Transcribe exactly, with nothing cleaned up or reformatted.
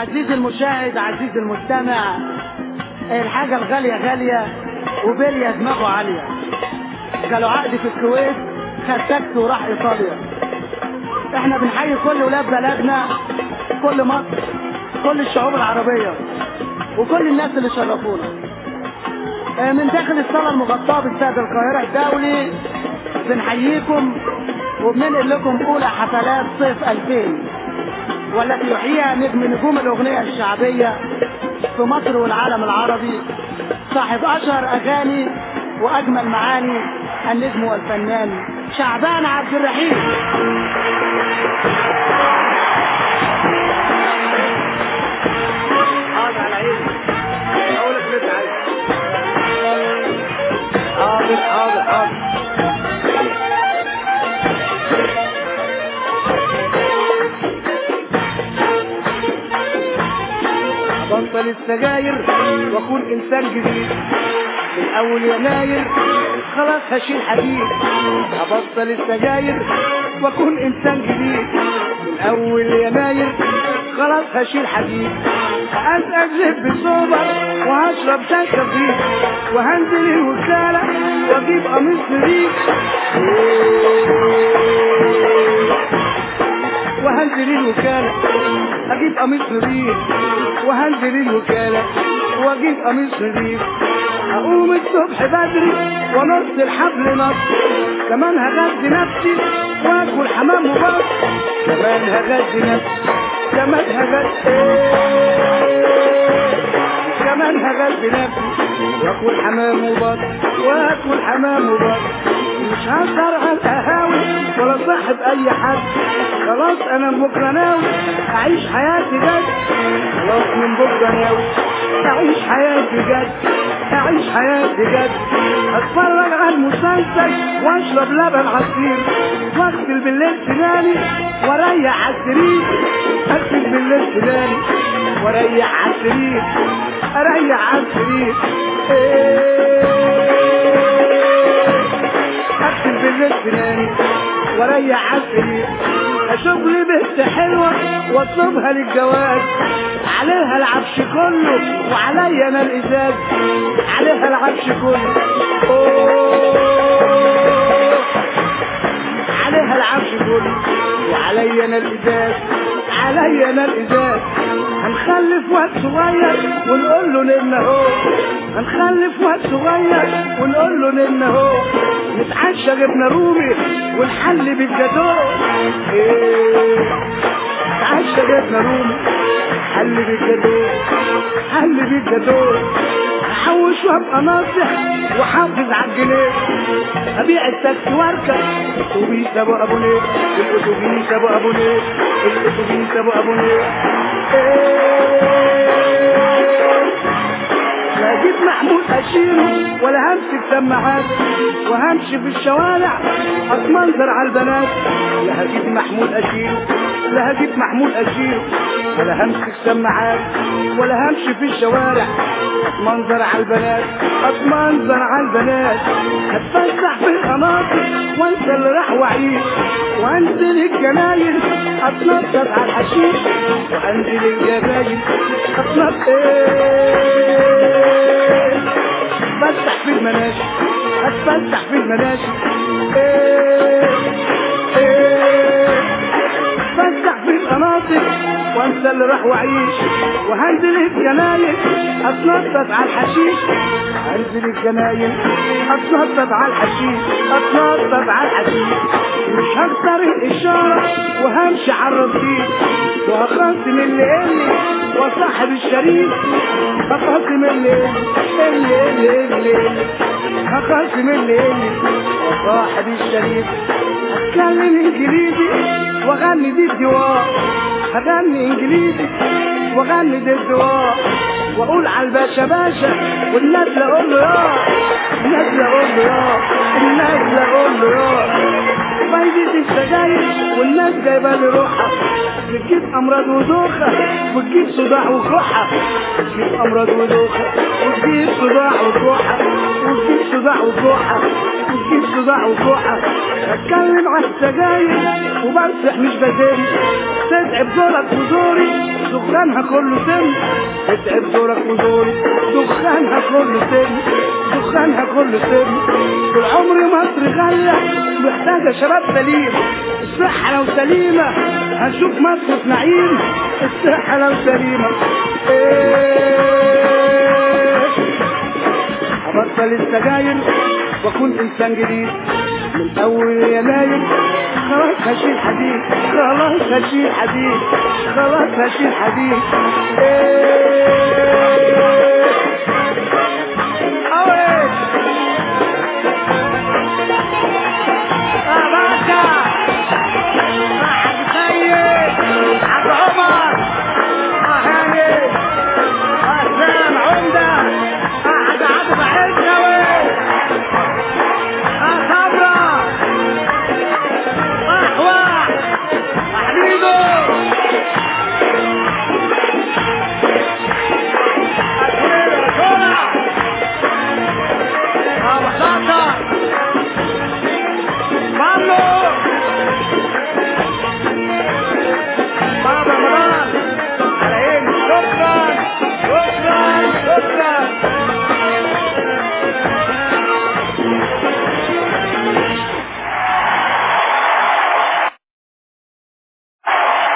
عزيزي المشاهد، عزيزي المستمع، الحاجة الغالية غالية وبلية دماغه عالية. جاله عقد في الكويت، خد تاكسي وراح ايطاليا. احنا بنحيي كل ولاد بلدنا، كل مصر، كل الشعوب العربية وكل الناس اللي شرفونا. من داخل الصالة المغطاة باستاد القاهرة الدولي بنحييكم وبننقل لكم أولى حفلات صيف ألفين، والتي يحييها نجم نجوم الأغنية الشعبية في مصر والعالم العربي، صاحب أشهر أغاني وأجمل معاني، النجم والفنان شعبان عبد الرحيم. حاضر على عيني، أقول لك اللي عايز. حاضر حاضر حاضر. بطل السجاير واكون انسان جديد من اول يناير، خلاص هشيل حديد. هبطل السجاير واكون انسان جديد من اول يناير، خلاص هشيل حديد. هأزأزب بسوبر وهشرب شاي خفيف، وهنزل الوكالة واجيب قميص نضيف، وهنزل الوكالة اجيب قميص نضيف، وهنزل الوكالة واجيب قميص نضيف. هقوم الصبح بدري ونص الحبل نص، كمان هغذي نفسي واكل حمام وبط، كمان هغذي نفسي، كمان هغذي كمان هغذي نفسي واكل حمام وبط، واكل حمام وبط. مش هسهر على القهاوي ولا صاحب اي حد، خلاص انا من بكره ناوي اعيش حياتي جد، خلاص من بكره ناوي اعيش حياتي جد، اعيش حياتي جد. اتفرج على المسلسل واشرب لبن عصير، واغسل بالليل سناني واريح على السرير، اغسل بالليل سناني واريح على السرير، اريح على السرير. اغسل بالليل سناني واريح على السرير. اشوف لي بنت حلوه واطلبها للجواز، عليها العفش كله وعليا انا الازاز، عليها العفش كله، أوه. عليها العفش كله وعليا انا الازاز، عليا انا الازاز. هنخلف واد صغير ونقول له نمنا اهو، هنخلف واد صغير ونقول له نمنا اهو، نتعشى جبنه رومي ونحلي بالجاتوه، نتعشى جبنه رومي حلي بالجاتوه، حلي بالجاتوه. احوش وابقى ناصح وحافظ على الجنيه، ابيع التاكسي واركب الاتوبيس ابو ابو ليه، الاتوبيس ابو ابو ليه، الاتوبيس ابو ابو ليه. لا اجيب محمود اشيله ولا همسك سماعات، وهمشي في الشوارع اتمنظر على البنات. لا هجيب محمود اشيله، لا هجيب محمود اشيله ولا همسك سماعات، ولا همشي في الشوارع اتمنظر على البنات، اتمنظر على البنات. هتفسح في القناطر وانسى اللي راح واعيش، وانزل الجناين اتنطط على الحشيش، وانزل الجناين اتنطط اتفسح في المناشي، اتفسح في المناشي، اتفسح في القناطر وانسى اللي راح واعيش، وهنزل الجناين اتنطط على الحشيش، هنزل الجناين اتنطط على الحشيش، اتنطط على الحشيش. مش هكسر الاشاره وهمشي على الرصيف، وهخاصم اللي قلي وصاحب الشريف، هخاصم اللي اللي اللي اللي هخاصم اللي قلي وصاحب الشريف. هتكلم انجليزي واغني دي الدواء، هغني انجليزي واغني دي الدواء، واقول على الباشا باشا والناس اقول له يا، الناس اقول له يا، الناس اقول له يا. فايدة السجاير والناس جايبه لي روحها، بتجيب امراض ودوخه وتجيب صداع وكحه، بتجيب امراض ودوخه وتجيب صداع وكحه، وتجيب صداع وكحه. يجيب صداع وفوحة. اتكلم عن السجاير وبمسح مش بزاري، تتعب زورك وزوري دخانها كله سم، تتعب زورك وزوري دخانها كله سم، دخانها كله سم. طول عمري مصر غلة محتاجة شباب سليم، الصحة لو سليمة هنشوف مصر في نعيم، الصحة لو سليمة. ايه هبطل السجاير واكون انسان جديد من اول يناير، خلاص هشيل حديد، خلاص هشيل حديد، خلاص هشيل حديد. ايه اوه اه باشا